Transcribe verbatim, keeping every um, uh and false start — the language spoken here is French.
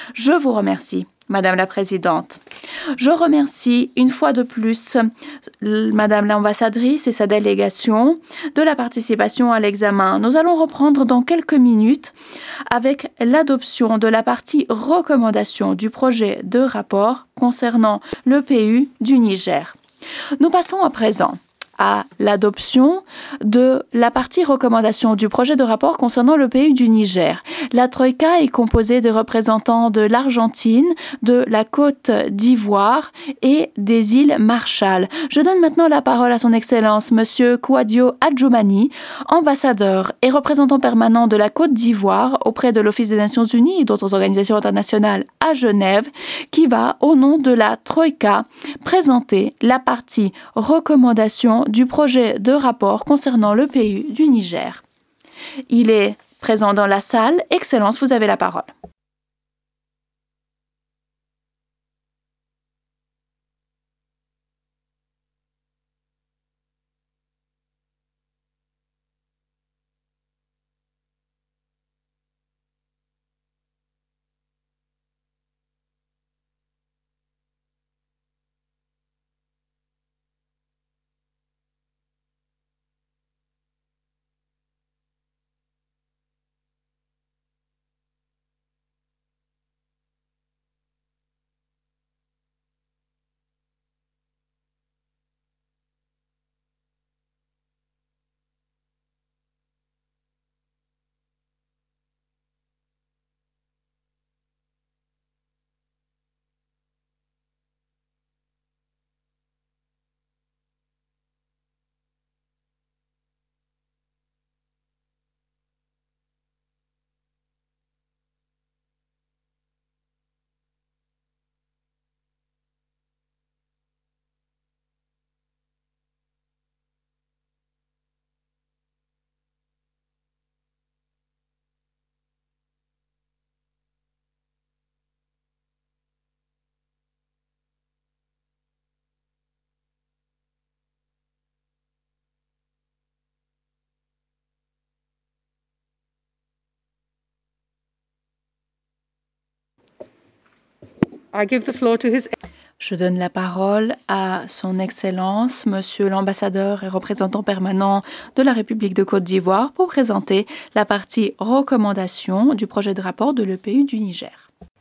Je vous remercie, Madame la Présidente. Je remercie une fois de plus Madame l'ambassadrice et sa délégation de la participation à l'examen. Nous allons reprendre dans quelques minutes avec l'adoption de la partie recommandation du projet de rapport concernant le P U du Niger. Nous passons à présent à l'adoption de la partie recommandation du projet de rapport concernant le pays du Niger. La Troïka est composée de représentants de l'Argentine, de la Côte d'Ivoire et des îles Marshall. Je donne maintenant la parole à son Excellence, Monsieur Kouadio Adjoumani, ambassadeur et représentant permanent de la Côte d'Ivoire auprès de l'Office des Nations Unies et d'autres organisations internationales à Genève, qui va, au nom de la Troïka, présenter la partie recommandation du projet de rapport concernant le P U du Niger. Il est présent dans la salle. Excellence, vous avez la parole. I give the floor to his... Je donne la parole à son Excellence, Monsieur l'ambassadeur et représentant permanent de la République de Côte d'Ivoire, pour présenter la partie recommandation du projet de rapport de l'E P U du Niger.